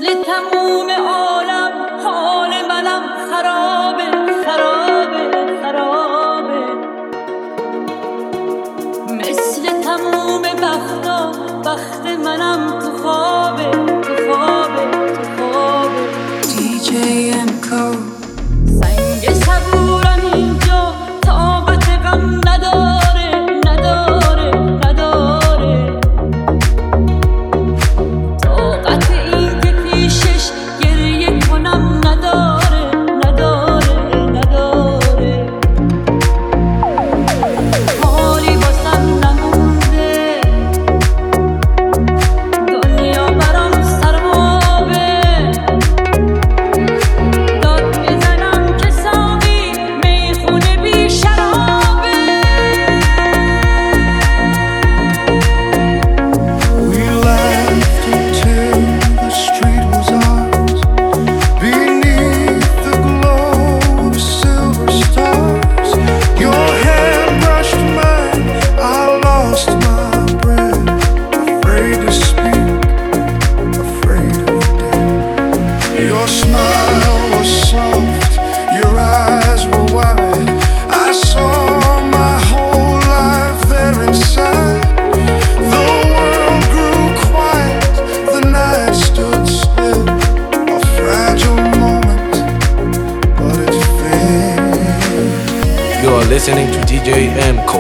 مثل تموم عالم حال منم خرابه خرابه خرابه، مثل تموم بختا بخت منم تو خوابه تو خوابه تو خوابه. DJ MCO سنگ صبورم اینجا طاقت غم نداره نداره نداره، طاقت این که پیشش گریه کنم نداره نداره نداره. حالی بازم نمونده، دنیا برام سرابه، داد میزنم که ساقی میخونه بی شرابه. We laughed until the street was ours, beneath the glow of silver stars. Your hand brushed mine, I lost my breath, afraid to speak, afraid of death. Your smile was soft, your eyes were wide. I saw my whole life there inside. The world grew quiet, the night stood still. A fragile moment, but it faded. You are listening to DJ MCO.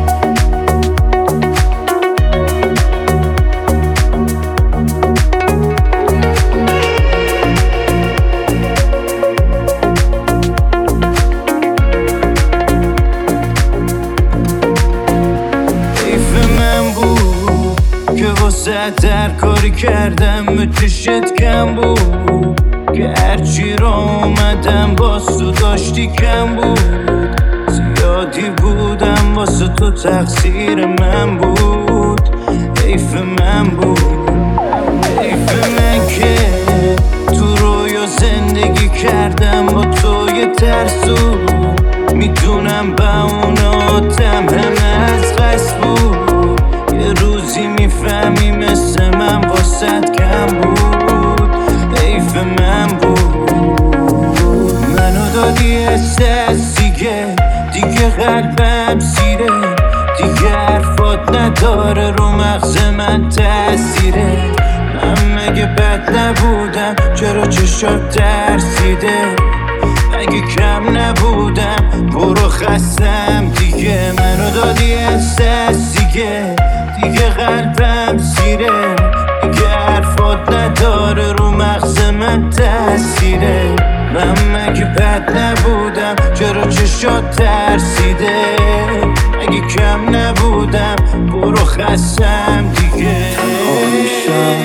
حیف من بود که واسه در کاری کردم چشت کم بود، که هرچی را اومدم باز تو داشتی کم بود. زیادی بودم واسه تو تقصیر من بود، حیف من بود، حیف من که تو رویا زندگی کردم با تو یه ترسو. میدونم با اوناتم همه از قصد بود، یه روزی میفهمی مثل من واسد کم بود، حیف من بود. منو دادی احساس دیگه قلبم سیره، دیگه حرفات نداره رو مغز من تأثیره. من مگه بد نبودم چرا چشات ترسیده؟ اگه کم نبودم برو خستم دیگه. منو دادی احساس دیگه قلبم سیره، دیگه حرفات نداره رو مغز من تأثیره. من مگه بد نبودم چرا چشات ترسیده؟ اگه کم نبودم برو خستم دیگه. آمیشم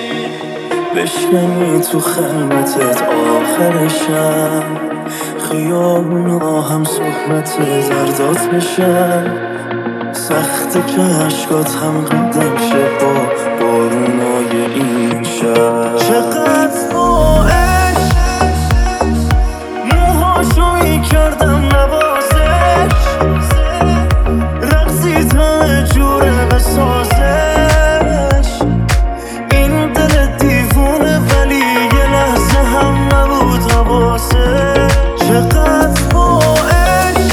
بشکنی تو خلوتت آخرشم، خیابونا هم صحبت زردات بشن، سخته که عشقات هم قدم شه با بارونای این شب. چقدر با عشق موهاشو میکردم نوازش، رقصی تا جوره بسازش. این دل دیوونه ولی یه لحظه هم نبود حواسش. چقدر با عشق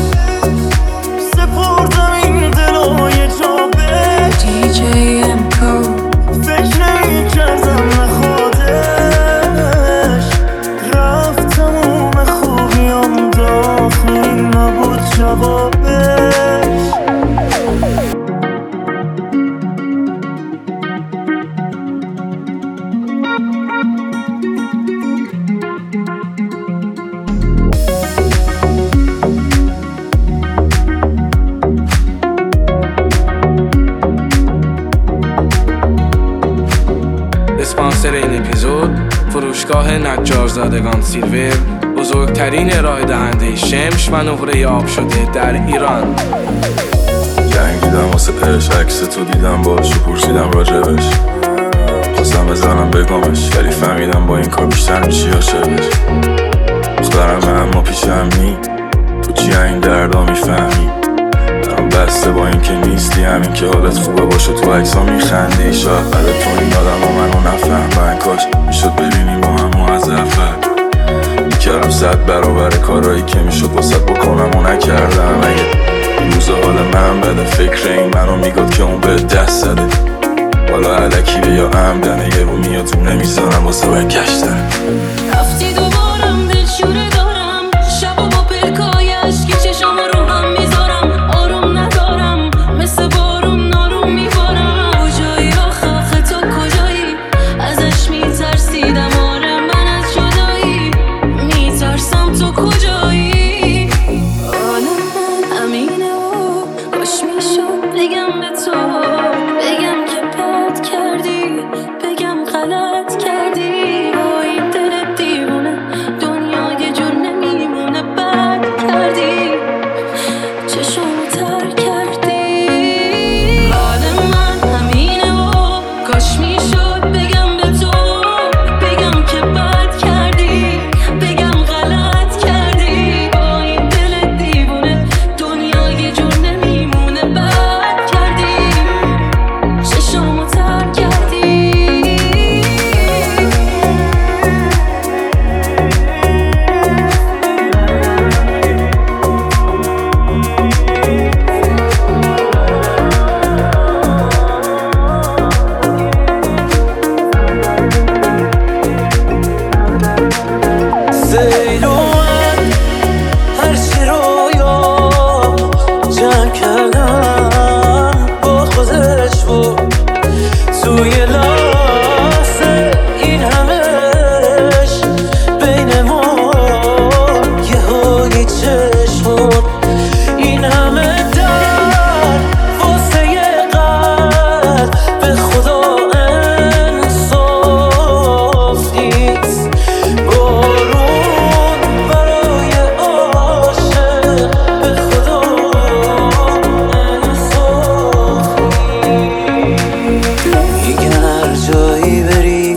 سپردم این دلو یه جا بهش. DJ MCO فکر نمی‌کردم نه خودش رفت، تموم خوبیام داخل نبود جوابش. اسپانسر این اپیزود فروشگاه نجارزادگان سیلور، بزرگترین ارائه دهنده شمش و نقره آب شده در ایران. جنگیدم واسه پرش، عکس تو دیدم باشو پرسیدم راجبش، خواستم بزنم بگمش ولی فهمیدم با این کار بیشتر میشی عاشقش. دخترم اما پیشم نی، تو چی این دردا میفهمی؟ دارم بسته با این که نیستی، همین که حالت خوبه باشه تو عکسا میخندی. شاید بعد تو این آدم ها منو نفهمن، کاش میشد 100 برابر کارایی که میشد واسط بکنم و نکردم. اگه روز حال من بده فکر این منو میگاد که اون به دست زده، حالا علکی به یا عمدنه یه رو میاد تو نمیزنم واسه برگشتن. رفتی دوبارم دلشوره دارم، شبا با پلکایش که چشم رو هم میذارم. آروم ندارم مثل بارون ناروم میبارم. کجایی آخه تو کجایی؟ ازش میترسیدم، آره من از جدایی میترسم. تو کجایی؟ حالا من همینه و کاش میشد بگم به تو، بگم که بد کردی، بگم غلط کردی. با این دل دیوونه دنیا یه جور نمیمونه. بد کردی، چشمو تر کردی. حال من همینه و کاش میشد بگم به تو، بگم که بد کردی، بگم غلط کردی. با این دل دیوونه دنیا یه جور نمیمونه. بد کردی، چشمو تر کردی. زیل اومد هرچی رو یا جمع کردم با خودش بود توی لحظه این همش بین ما یه هایی چشم این همه در واسه یه قلب به خدا انصاف نیست. بارون برای عاشق به خدا انصاف نیست. میگن هر جایی بری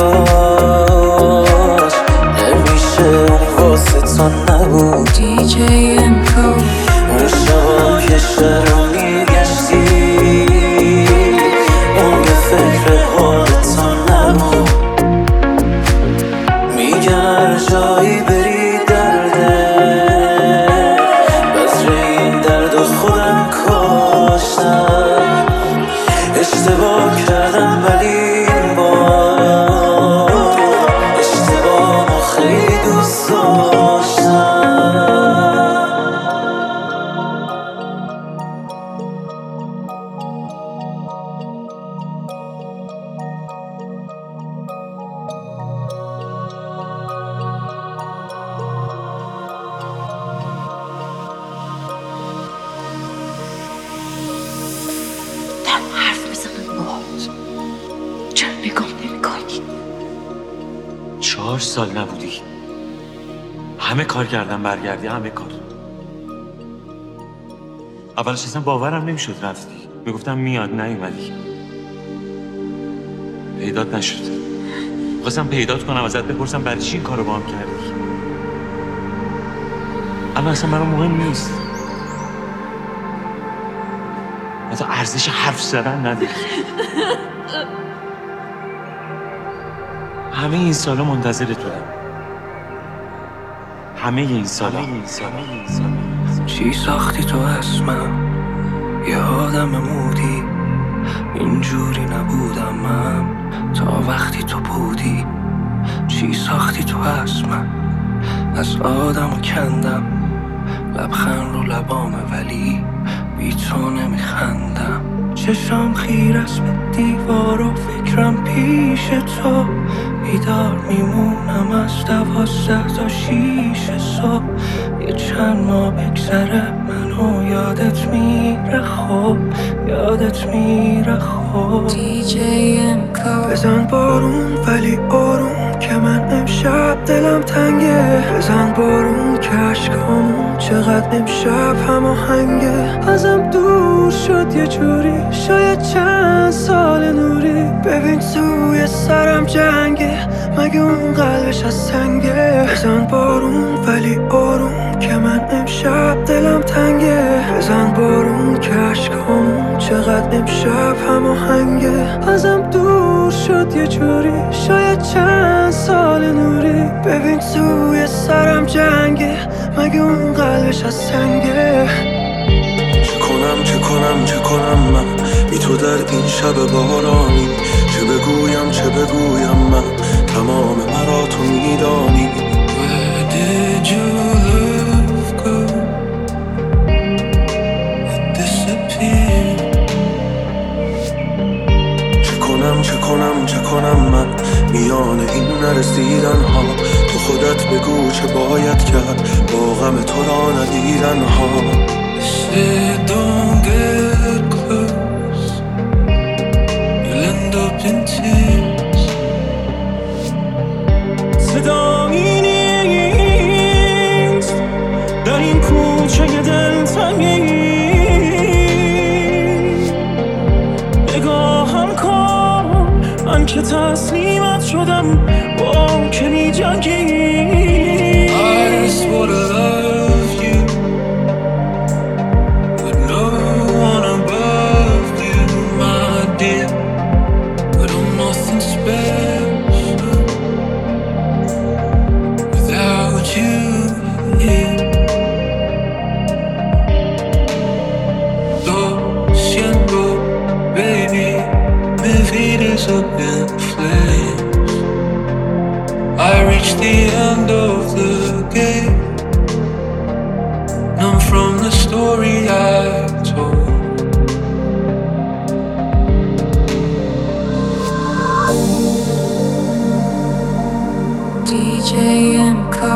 پیداش نمیشه واسه تا نبود. DJ Emco. اون شبا که شهر رو میگشتی اون به فکر حالتا نبود. میگن هر جایی بری درده بذر این درد و خودم کاشتم. اشتباه کردم ولی این بار اشتباهمو خیلی دوست داشتم. دارم حرف بزنم باهات، چرا نگام نمیکنی؟ 4 سال نبودی، همه کار کردم برگردی، همه کار. اولش اصلا باورم نمیشد رفتی، میگفتم میاد نیومدی. پیدات نشد، خواستم پیدات کنم ازت بپرسم برای چی این کارو با هم کردی. اما اصلا برام مهم نیست، حتی ارزش حرف زدن نداری. همه این سالا منتظر توام، همه این سالا. چی ساختی تو از من یه آدم مودی؟ اینجوری نبودم من تا وقتی تو بودی. چی ساختی تو از من؟ از آدم کندم لبخند رو لبامه ولی بی تو نمیخندم. چشم خیر است به دیوار و فکرم پیش تو. بیدار میمونم از 12 تا 6 صبح. یه چند ماه بگذره منو یادت میره خوب، یادت میره خوب. DJ Emco. بزن بارون ولی آروم که من امشب دلم تنگه. بزن بارون که عشقامون چقدر امشب هماهنگه. ازم دور شد یه جوری، شاید چند سال نوری. ببین توی سرم جنگه، مگه اون قلبش از سنگه. بزن بارون ولی آروم که من امشب دلم تنگه. بزن بارون که عشقامون چقدر امشب هماهنگه. ازم دور شد یه جوری، شاید چند سال نوری. ببین توی سرم جنگه، مگه اون قلبش از سنگه؟ چه کنم من بی تو در این شب بارانی؟ چه بگویم من تمام مرا تو میدانی. Where did your love go? It disappeared. چه کنم من میان این نرسیدن ها؟ تو خودت بگو چه باید کرد با غم تو را ندیدن ها. Said don't get close, you'll end up in tears. صدایی نیست در این کوچه دلتنگی، نگاهم کن من که تسلیمت شدم با که می جنگی. I swore to love you, up in flames. I reached the end of the game, numb from the story I told. DJ MCO.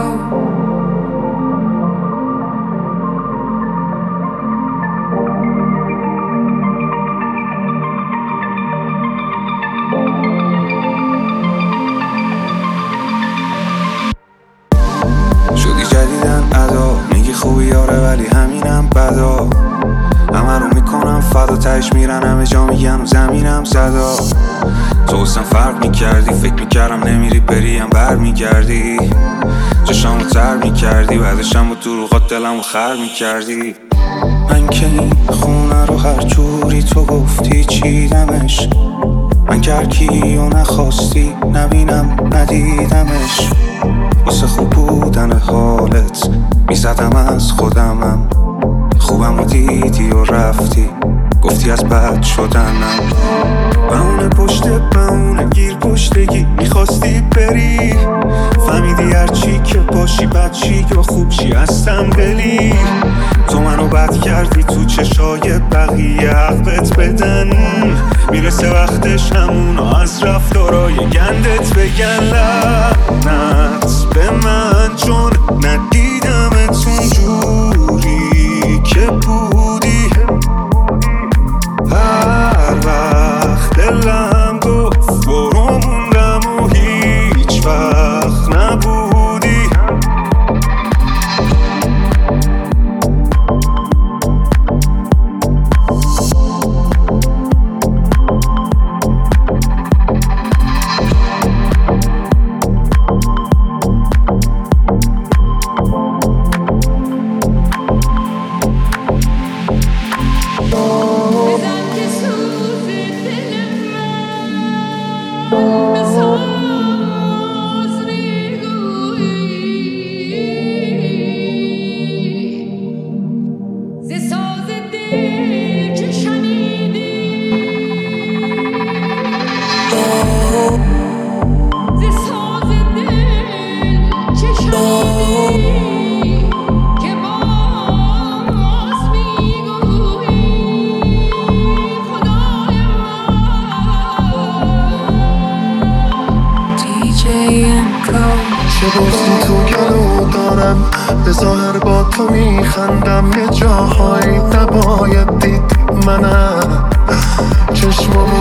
شدی جدیدن ادا، میگی خوبی یاره ولی همینم بدا. همه رو میکنم فدا، تهش میرن همه جا میگن و زمینم زدا. تو اصلا فرق میکردی، فکر میکردم نمیری بریم بر میگردی. چشامو تر میکردی، بعدشم با دروغات دلمو خر میکردی. من که این خونه رو هر جوری تو گفتی چیدمش. من که هرکی و نخواستی نبینم ندیدمش. واسه خوب بودن حالت میزدم از خودمم. خوبم و دیدی و رفتی، گفتی از بد شدنم. بهونه پشت بهونه گیر پشتگی، میخواستی بری. فهمیدی هرچی که باشی بچی یا خوب چی هستم دلی. تو منو بد کردی تو چشای بقیه حق بهت بدن. میرسه وقتش همونو از رفتارای گندت بگن لعنت به من، چون ندیدمت اونجوری که بودی. هر وقت دلم گفت برو موندم و هیچ وقت نبودی. چه بازی تو گلو دارم، به ظاهر با تو میخندم. یه جاهایی نباید دید منم چشمامو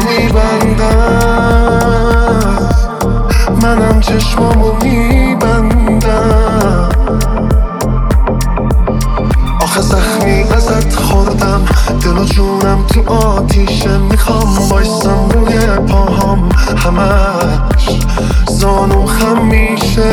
میبندم. منم چشمامو میبندم. آخه زخمی ازت خوردم، دل و جونم تو آتیشه. میخوام بایستم روی پاهام، همش زانو خم میشه.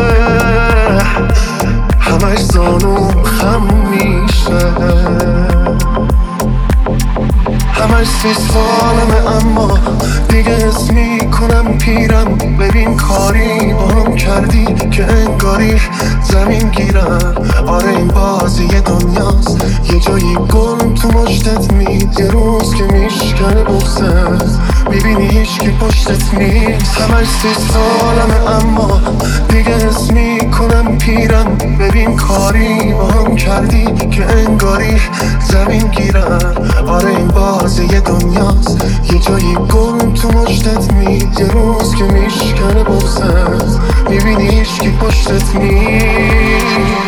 همش زانو خم میشه. همش 30 سالمه اما دیگه حس میکنم پیرم. ببین کاری با هم کردی که انگاری زمین گیرم. آره این بازی دنیاست، یه جایی گل تو مشتت مید. یه روز که میشکنه بغزت میبینی هیچکی پشتت نیست. همش 30 سالمه اما دیگه حس میکنم پیرم. ببین کاری با هم کردی که انگاری زمین گیرم. آره این بازی دنیاست، یه جایی گل تو مشتت مید. یه روز که میشکنه بغزت میبینی هیچکی پشتت نیست.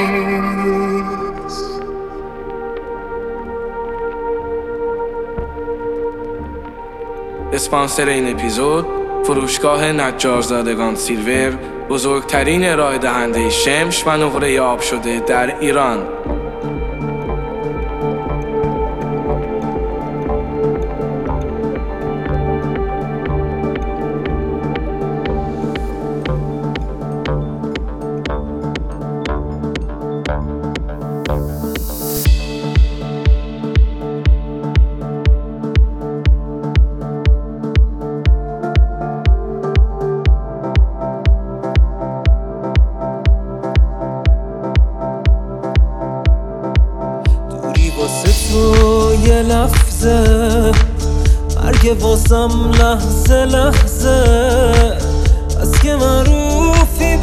اسپانسر این اپیزود فروشگاه نجارزادگان سیلور، بزرگترین ارائه دهنده شمش و نقره آب شده در ایران. یه لحظه مرگ واسم لحظه لحظه. از که معروفی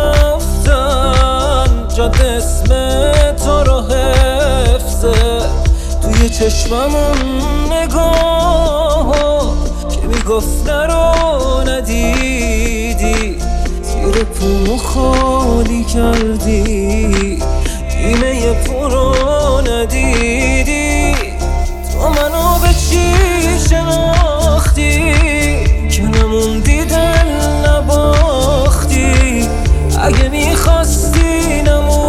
برفتن جد اسم تو رو حفظه. توی چشممون نگاه که میگفت نرو ندیدی. زیر پومو خالی کردی، نیمه پر رو ندیدی. تو منو به چی شناختی که نموندی دل نباختی؟ اگه میخواستی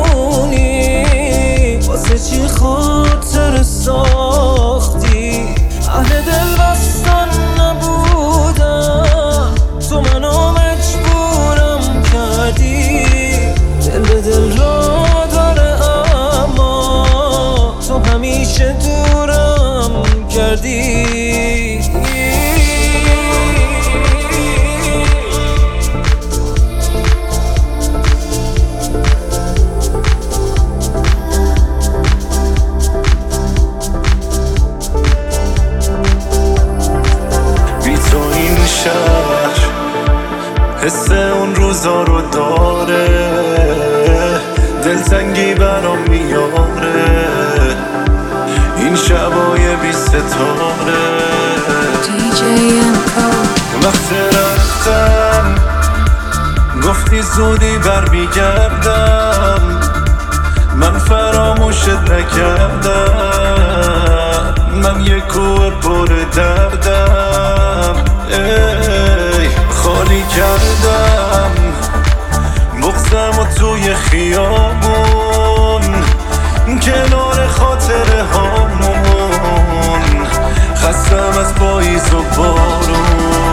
نمونی واسه چی خاطر ساختی؟ اهل دل بستن نبودم، تو منو مجبورم کردی. دل به دل را داره اما تو همیشه دورم کردی. بی تو این شهر حس اون روزا رو داره، دلتنگی برام میاره این شبای بی ستاره. وقت رفتن گفتی زودی برمیگردم، من فراموشت نکردم. من یه کوه پر دردم، ای خالی کردم بغزم و توی خیابون کنار خاطره هامون. خستم از پاییز و بارون.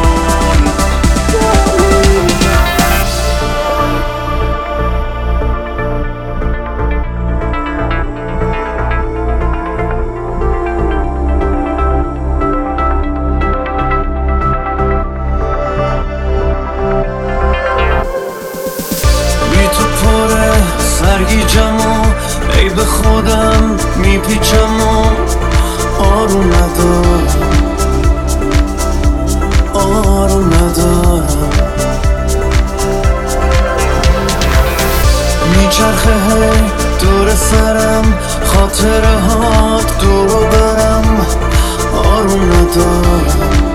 بی تو پره سرگیجم و ای به خودم میپیچم و آروم ندارم، آروم ندارم. میچرخه هی دور سرم خاطره هات دورو برم، آروم ندارم.